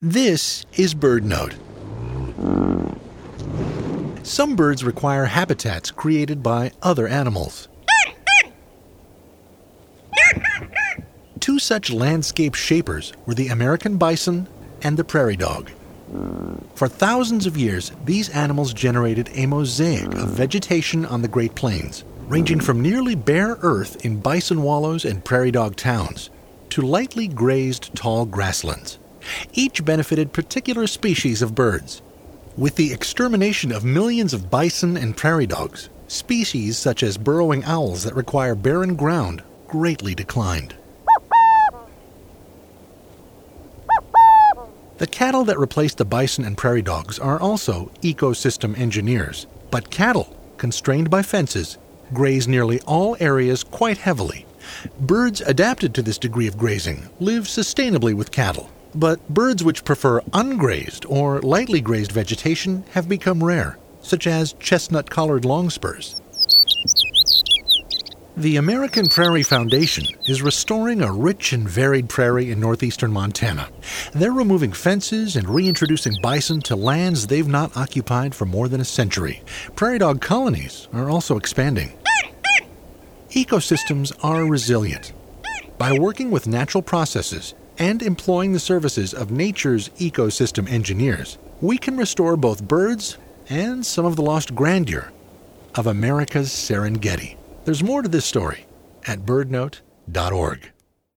This is BirdNote. Some birds require habitats created by other animals. Two such landscape shapers were the American bison and the prairie dog. For thousands of years, these animals generated a mosaic of vegetation on the Great Plains, ranging from nearly bare earth in bison wallows and prairie dog towns to lightly grazed tall grasslands. Each benefited particular species of birds. With the extermination of millions of bison and prairie dogs, species such as burrowing owls that require barren ground greatly declined. The cattle that replaced the bison and prairie dogs are also ecosystem engineers, but cattle, constrained by fences, graze nearly all areas quite heavily. Birds adapted to this degree of grazing live sustainably with cattle, but birds which prefer ungrazed or lightly grazed vegetation have become rare, such as chestnut-collared longspurs. The American Prairie Foundation is restoring a rich and varied prairie in northeastern Montana. They're removing fences and reintroducing bison to lands they've not occupied for more than a century. Prairie dog colonies are also expanding. Ecosystems are resilient. By working with natural processes and employing the services of nature's ecosystem engineers, we can restore both birds and some of the lost grandeur of America's Serengeti. There's more to this story at birdnote.org.